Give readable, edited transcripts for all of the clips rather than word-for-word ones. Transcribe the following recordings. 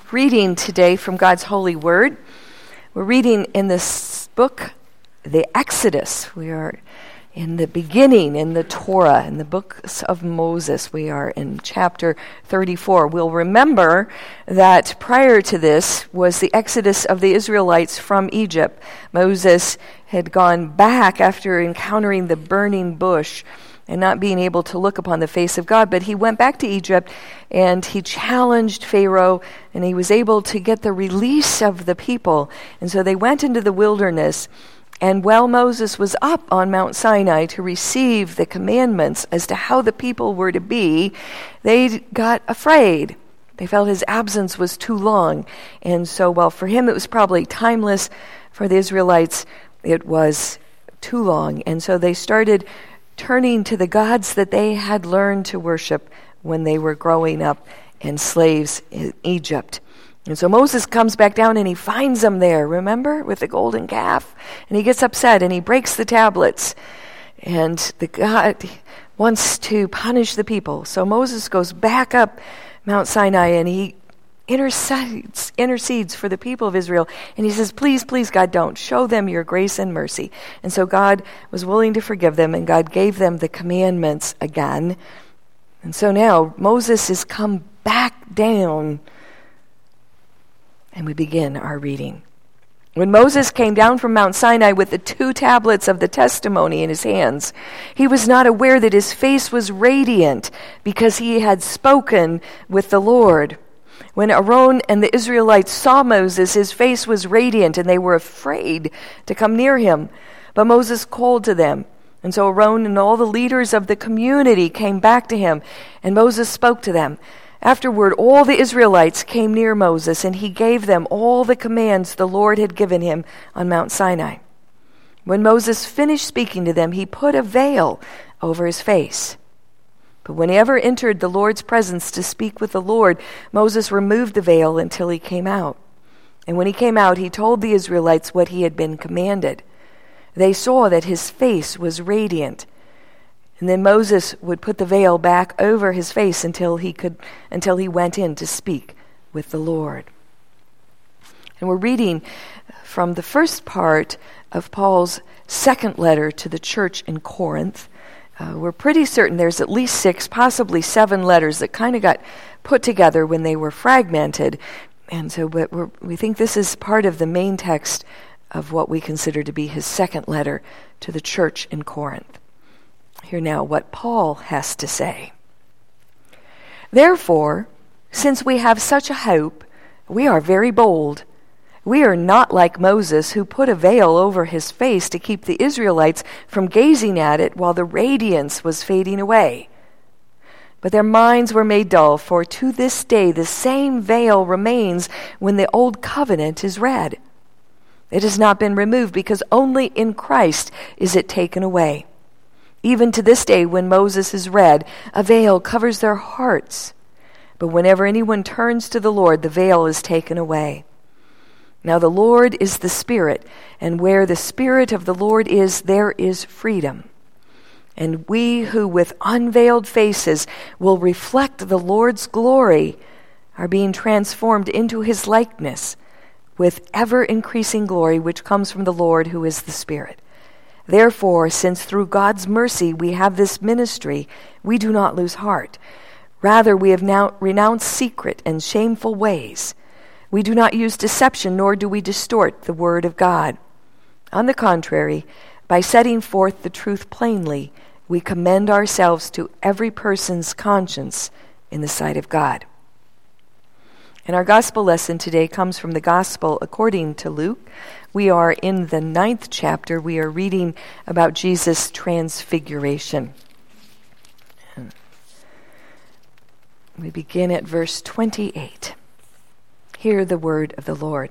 reading today from God's holy word. We're reading in this book, the Exodus. We are in the beginning in the Torah, in the books of Moses. We are in chapter 34. We'll remember that prior to this was the exodus of the Israelites from Egypt. Moses had gone back after encountering the burning bush and not being able to look upon the face of God. But he went back to Egypt and he challenged Pharaoh, and he was able to get the release of the people. And so they went into the wilderness. And while Moses was up on Mount Sinai to receive the commandments as to how the people were to be, they got afraid. They felt his absence was too long. And so while for him it was probably timeless, for the Israelites it was too long. And so they started turning to the gods that they had learned to worship when they were growing up and slaves in Egypt. And so Moses comes back down and he finds them there, remember, with the golden calf. And he gets upset and he breaks the tablets. And the God wants to punish the people. So Moses goes back up Mount Sinai and he intercedes for the people of Israel. And he says, please, God, don't. Show them your grace and mercy. And so God was willing to forgive them, and God gave them the commandments again. And so now Moses has come back down, and we begin our reading. When Moses came down from Mount Sinai with the 2 tablets of the testimony in his hands, he was not aware that his face was radiant because he had spoken with the Lord. When Aaron and the Israelites saw Moses, his face was radiant, and they were afraid to come near him. But Moses called to them. And so Aaron and all the leaders of the community came back to him, and Moses spoke to them. Afterward, all the Israelites came near Moses, and he gave them all the commands the Lord had given him on Mount Sinai. When Moses finished speaking to them, he put a veil over his face. But when he ever entered the Lord's presence to speak with the Lord, Moses removed the veil until he came out. And when he came out, he told the Israelites what he had been commanded. They saw that his face was radiant. And then Moses would put the veil back over his face until he went in to speak with the Lord. And we're reading from the first part of Paul's second letter to the church in Corinth. We're pretty certain there's at least 6, possibly 7 letters that kind of got put together when they were fragmented. And so we think this is part of the main text of what we consider to be his second letter to the church in Corinth. Hear now what Paul has to say. Therefore, since we have such a hope, we are very bold. We are not like Moses, who put a veil over his face to keep the Israelites from gazing at it while the radiance was fading away. But their minds were made dull, for to this day the same veil remains when the old covenant is read. It has not been removed, because only in Christ is it taken away. Even to this day, when Moses is read, a veil covers their hearts. But whenever anyone turns to the Lord, the veil is taken away. Now the Lord is the Spirit, and where the Spirit of the Lord is, there is freedom. And we who with unveiled faces will reflect the Lord's glory are being transformed into his likeness with ever-increasing glory which comes from the Lord who is the Spirit. Therefore, since through God's mercy we have this ministry, we do not lose heart. Rather, we have now renounced secret and shameful ways. We do not use deception, nor do we distort the word of God. On the contrary, by setting forth the truth plainly, we commend ourselves to every person's conscience in the sight of God. And our gospel lesson today comes from the Gospel according to Luke. We are in the 9th chapter. We are reading about Jesus' transfiguration. We begin at verse 28. Hear the word of the Lord.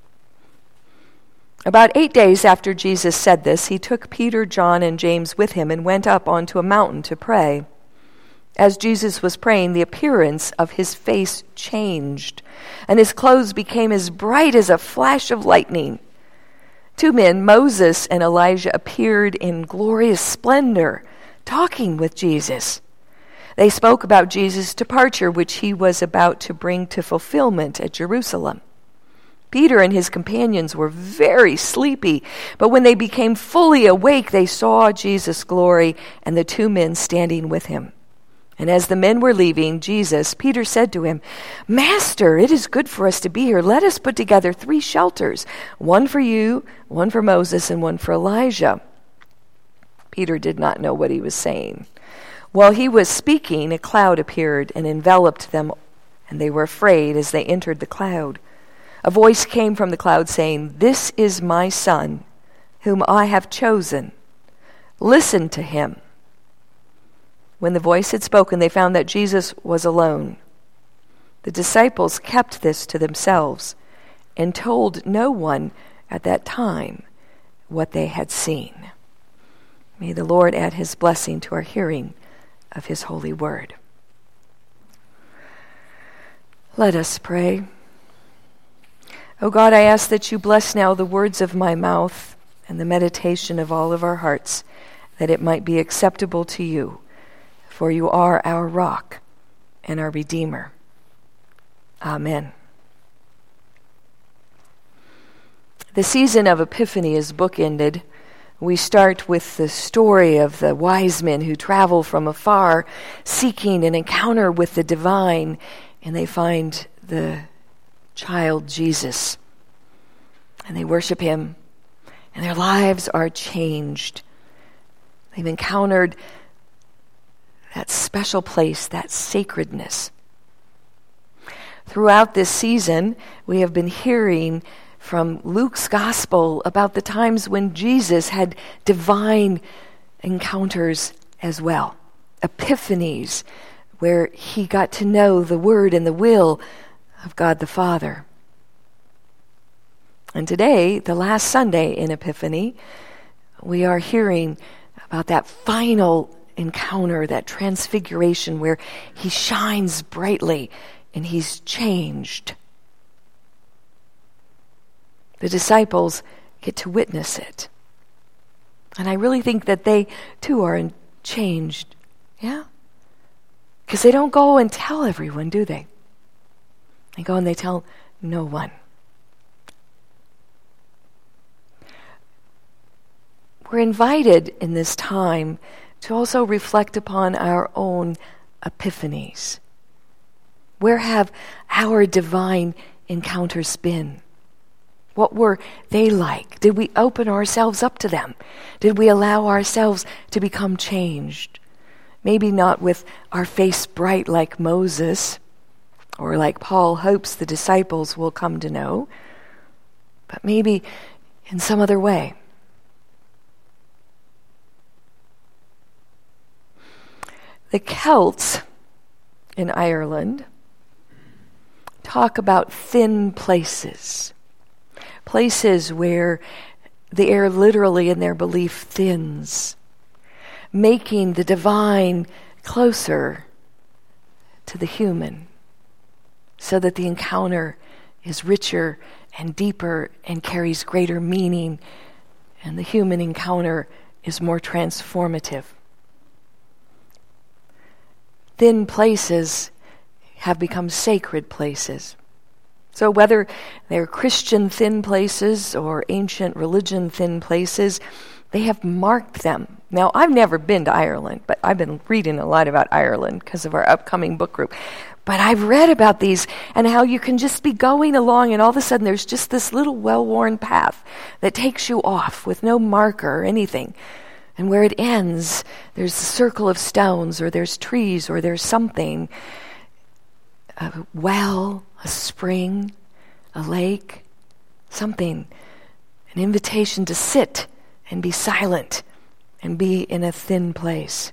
About 8 days after Jesus said this, he took Peter, John, and James with him and went up onto a mountain to pray. As Jesus was praying, the appearance of his face changed, and his clothes became as bright as a flash of lightning. 2 men, Moses and Elijah, appeared in glorious splendor, talking with Jesus. They spoke about Jesus' departure, which he was about to bring to fulfillment at Jerusalem. Peter and his companions were very sleepy, but when they became fully awake, they saw Jesus' glory and the two men standing with him. And as the men were leaving Jesus, Peter said to him, "Master, it is good for us to be here. Let us put together 3 shelters, one for you, one for Moses, and one for Elijah." Peter did not know what he was saying. While he was speaking, a cloud appeared and enveloped them, and they were afraid as they entered the cloud. A voice came from the cloud saying, "This is my Son, whom I have chosen. Listen to him." When the voice had spoken, they found that Jesus was alone. The disciples kept this to themselves and told no one at that time what they had seen. May the Lord add his blessing to our hearing of his holy word. Let us pray. O God, I ask that you bless now the words of my mouth and the meditation of all of our hearts, that it might be acceptable to you, for you are our rock and our Redeemer. Amen. The season of Epiphany is bookended. We start with the story of the wise men who travel from afar, seeking an encounter with the divine, and they find the child Jesus. And they worship him, and their lives are changed. They've encountered that special place, that sacredness. Throughout this season, we have been hearing from Luke's gospel about the times when Jesus had divine encounters as well, epiphanies, where he got to know the word and the will of God the Father. And today, the last Sunday in Epiphany, we are hearing about that final encounter, that transfiguration where he shines brightly and he's changed. The disciples get to witness it. And I really think that they too are changed. Yeah? Because they don't go and tell everyone, do they? They go and they tell no one. We're invited in this time to also reflect upon our own epiphanies. Where have our divine encounters been? What were they like? Did we open ourselves up to them? Did we allow ourselves to become changed? Maybe not with our face bright like Moses, or like Paul hopes the disciples will come to know, but maybe in some other way. The Celts in Ireland talk about thin places. Places where the air literally in their belief thins, making the divine closer to the human, so that the encounter is richer and deeper and carries greater meaning, and the human encounter is more transformative. Thin places have become sacred places. So whether they're Christian thin places or ancient religion thin places, they have marked them. Now, I've never been to Ireland, but I've been reading a lot about Ireland because of our upcoming book group. But I've read about these and how you can just be going along and all of a sudden there's just this little well-worn path that takes you off with no marker or anything. And where it ends, there's a circle of stones or there's trees or there's something. A well, a spring, a lake, something, an invitation to sit and be silent and be in a thin place.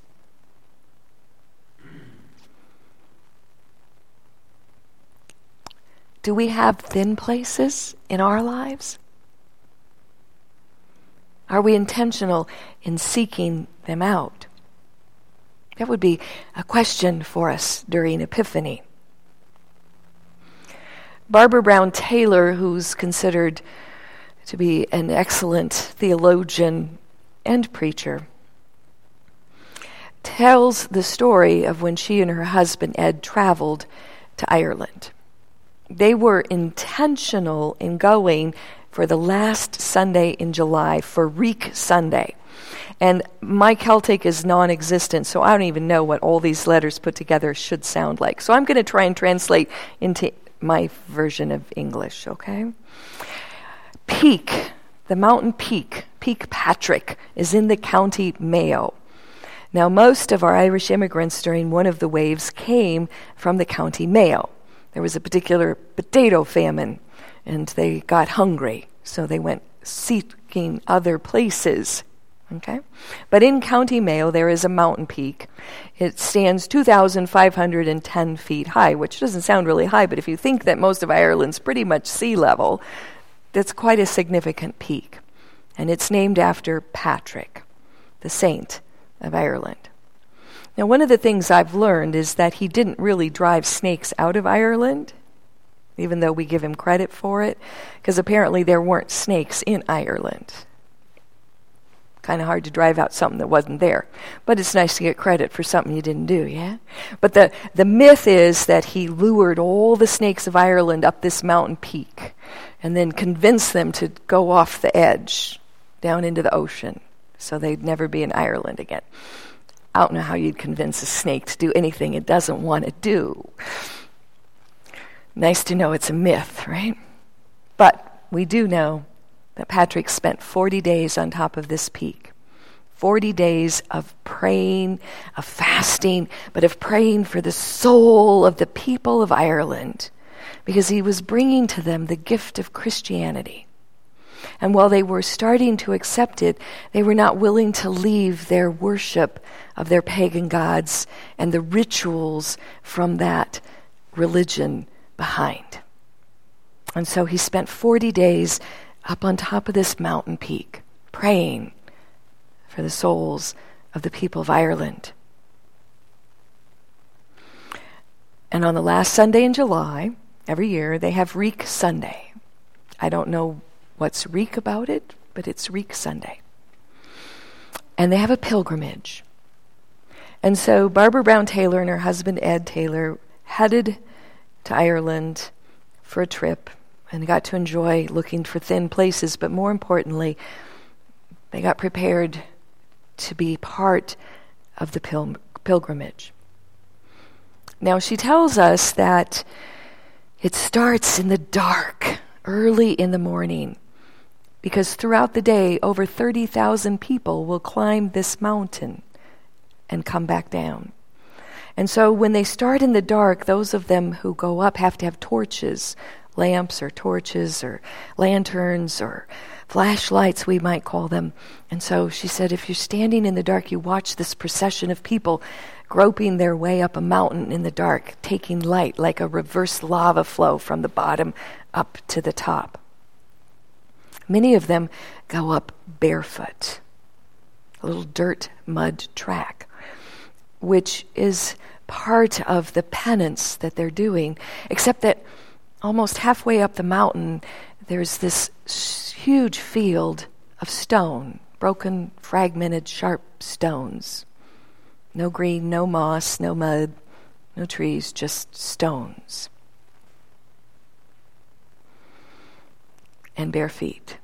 Do we have thin places in our lives? Are we intentional in seeking them out? That would be a question for us during Epiphany. Barbara Brown Taylor, who's considered to be an excellent theologian and preacher, tells the story of when she and her husband Ed traveled to Ireland. They were intentional in going for the last Sunday in July, for Reek Sunday. And my Celtic is non-existent, so I don't even know what all these letters put together should sound like. So I'm going to try and translate into my version of English, okay? Peak, the mountain Peak, Peak Patrick, is in the County Mayo. Now, most of our Irish immigrants during one of the waves came from the County Mayo. There was a particular potato famine, and they got hungry, so they went seeking other places. Okay? But in County Mayo, there is a mountain peak. It stands 2,510 feet high, which doesn't sound really high, but if you think that most of Ireland's pretty much sea level, that's quite a significant peak. And it's named after Patrick, the saint of Ireland. Now, one of the things I've learned is that he didn't really drive snakes out of Ireland, even though we give him credit for it, because apparently there weren't snakes in Ireland. Kind of hard to drive out something that wasn't there. But it's nice to get credit for something you didn't do, yeah? But the myth is that he lured all the snakes of Ireland up this mountain peak and then convinced them to go off the edge down into the ocean so they'd never be in Ireland again. I don't know how you'd convince a snake to do anything it doesn't want to do. Nice to know it's a myth, right? But we do know that Patrick spent 40 days on top of this peak. 40 days of praying, of fasting, but of praying for the soul of the people of Ireland, because he was bringing to them the gift of Christianity. And while they were starting to accept it, they were not willing to leave their worship of their pagan gods and the rituals from that religion behind. And so he spent 40 days up on top of this mountain peak, praying for the souls of the people of Ireland. And on the last Sunday in July, every year, they have Reek Sunday. I don't know what's Reek about it, but it's Reek Sunday. And they have a pilgrimage. And so Barbara Brown Taylor and her husband Ed Taylor headed to Ireland for a trip and got to enjoy looking for thin places, but more importantly, they got prepared to be part of the pilgrimage. Now, she tells us that it starts in the dark, early in the morning, because throughout the day, over 30,000 people will climb this mountain and come back down. And so when they start in the dark, those of them who go up have to have torches, lamps or torches or lanterns or flashlights, we might call them. And so she said, if you're standing in the dark, you watch this procession of people groping their way up a mountain in the dark, taking light like a reverse lava flow from the bottom up to the top. Many of them go up barefoot, a little dirt mud track, which is part of the penance that they're doing, except that almost halfway up the mountain, there's this huge field of stone, broken, fragmented, sharp stones. No green, no moss, no mud, no trees, just stones. And bare feet.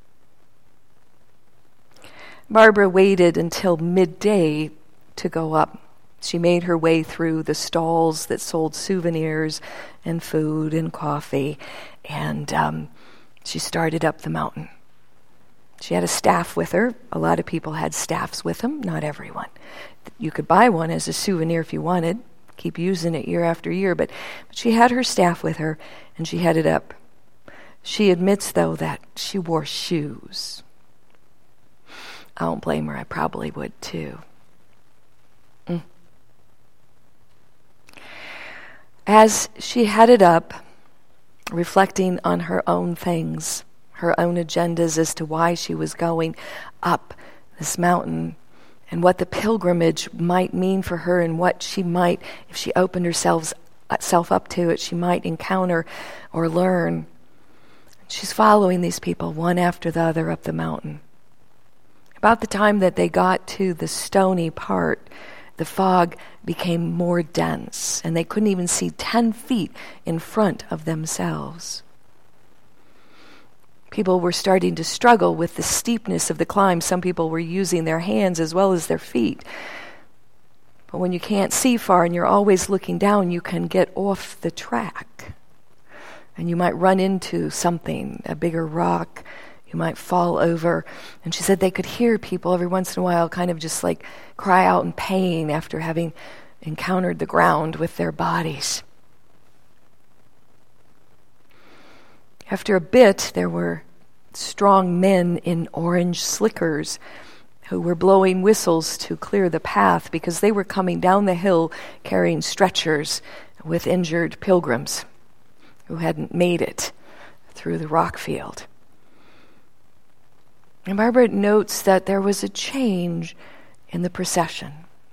Barbara waited until midday to go up. She made her way through the stalls that sold souvenirs and food and coffee, and she started up the mountain. She had a staff with her. A lot of people had staffs with them, not everyone. You could buy one as a souvenir if you wanted, keep using it year after year, but she had her staff with her, and she headed up. She admits, though, that she wore shoes. I don't blame her. I probably would, too. As she headed up, reflecting on her own things, her own agendas as to why she was going up this mountain and what the pilgrimage might mean for her and what she might, if she opened herself up to it, she might encounter or learn. She's following these people one after the other up the mountain. About the time that they got to the stony part, the fog became more dense, and they couldn't even see 10 feet in front of themselves. People were starting to struggle with the steepness of the climb. Some people were using their hands as well as their feet. But when you can't see far and you're always looking down, you can get off the track. And you might run into something, a bigger rock. You might fall over. And she said they could hear people every once in a while kind of just like cry out in pain after having encountered the ground with their bodies. After a bit, there were strong men in orange slickers who were blowing whistles to clear the path because they were coming down the hill carrying stretchers with injured pilgrims who hadn't made it through the rock field. And Barbara notes that there was a change in the procession.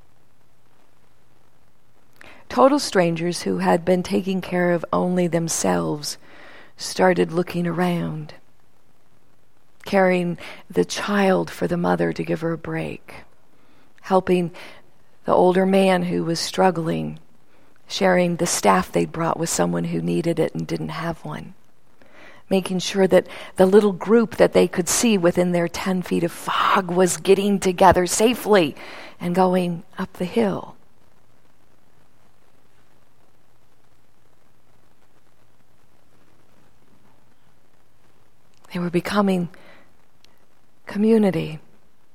Total strangers who had been taking care of only themselves started looking around, carrying the child for the mother to give her a break, helping the older man who was struggling, sharing the staff they'd brought with someone who needed it and didn't have one, making sure that the little group that they could see within their 10 feet of fog was getting together safely and going up the hill. They were becoming community.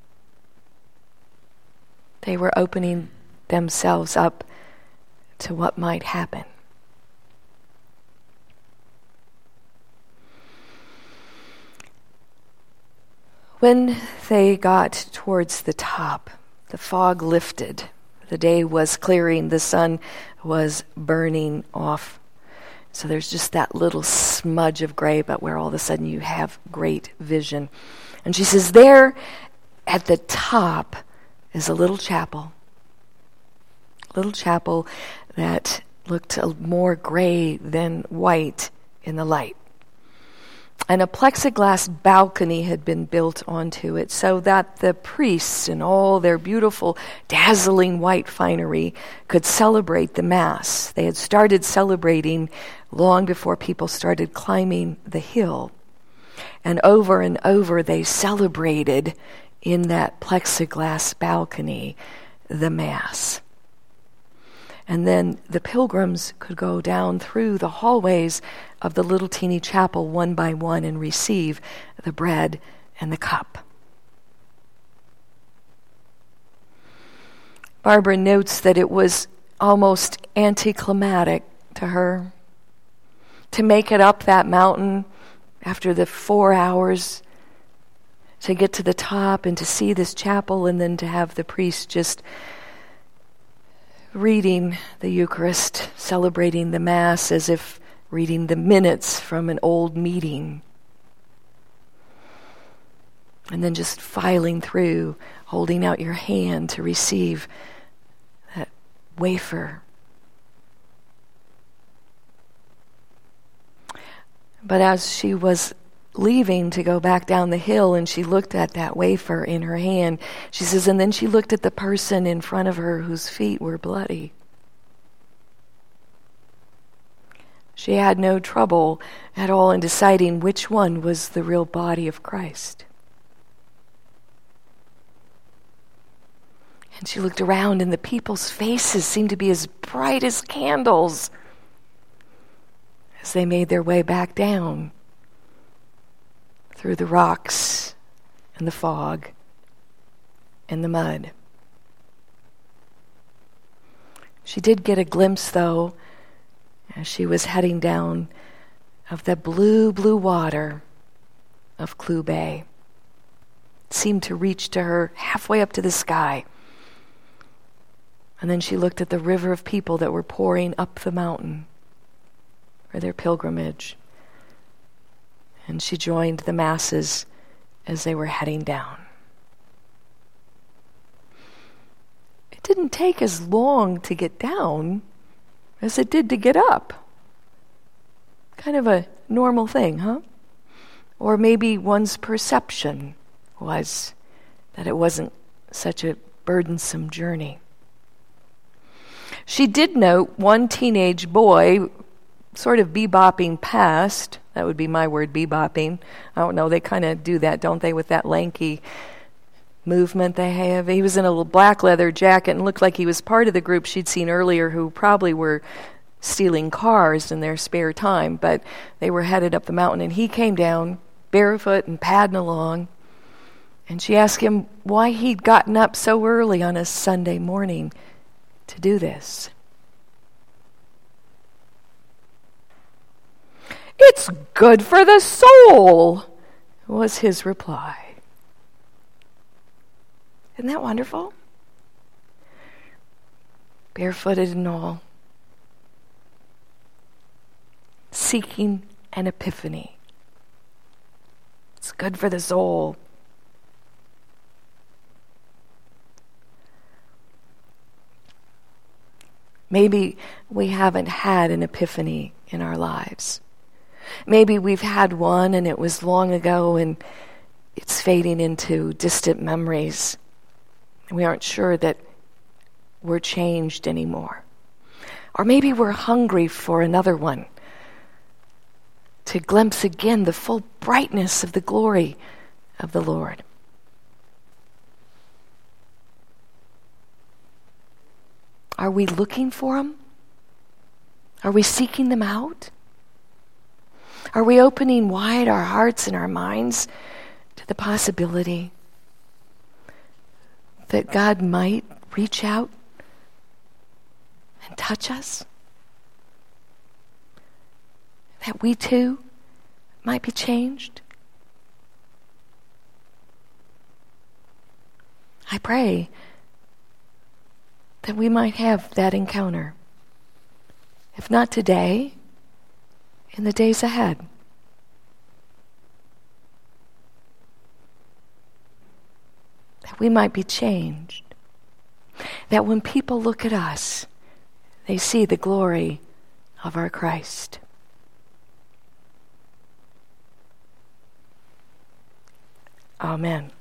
They were opening themselves up to what might happen. When they got towards the top, the fog lifted. The day was clearing. The sun was burning off. So there's just that little smudge of gray, but where all of a sudden you have great vision. And she says, there at the top is a little chapel that looked more gray than white in the light. And a plexiglass balcony had been built onto it so that the priests in all their beautiful, dazzling white finery could celebrate the Mass. They had started celebrating long before people started climbing the hill. And over they celebrated in that plexiglass balcony the Mass. And then the pilgrims could go down through the hallways of the little teeny chapel one by one and receive the bread and the cup. Barbara notes that it was almost anticlimactic to her to make it up that mountain after the 4 hours, to get to the top and to see this chapel, and then to have the priest just reading the Eucharist, celebrating the Mass as if reading the minutes from an old meeting. And then just filing through, holding out your hand to receive that wafer. But as she was leaving to go back down the hill and she looked at that wafer in her hand, she says, and then she looked at the person in front of her whose feet were bloody. She had no trouble at all in deciding which one was the real body of Christ. And she looked around and the people's faces seemed to be as bright as candles as they made their way back down through the rocks and the fog and the mud. She did get a glimpse, though, as she was heading down, of the blue, blue water of Clew Bay. It seemed to reach to her halfway up to the sky. And then she looked at the river of people that were pouring up the mountain for their pilgrimage. And she joined the masses as they were heading down. It didn't take as long to get down as it did to get up. Kind of a normal thing, huh? Or maybe one's perception was that it wasn't such a burdensome journey. She did note one teenage boy sort of bebopping past. That would be my word, bebopping. I don't know, they kind of do that, don't they, with that lanky movement they have. He was in a little black leather jacket and looked like he was part of the group she'd seen earlier who probably were stealing cars in their spare time, but they were headed up the mountain, and he came down barefoot and padding along. And she asked him why he'd gotten up so early on a Sunday morning to do this. "It's good for the soul," was his reply. Isn't that wonderful? Barefooted and all. Seeking an epiphany. It's good for the soul. Maybe we haven't had an epiphany in our lives. Maybe we've had one and it was long ago and it's fading into distant memories. And we aren't sure that we're changed anymore. Or maybe we're hungry for another one, to glimpse again the full brightness of the glory of the Lord. Are we looking for them? Are we seeking them out? Are we opening wide our hearts and our minds to the possibility that God might reach out and touch us? That we too might be changed? I pray that we might have that encounter. If not today, in the days ahead. That we might be changed. That when people look at us, they see the glory of our Christ. Amen.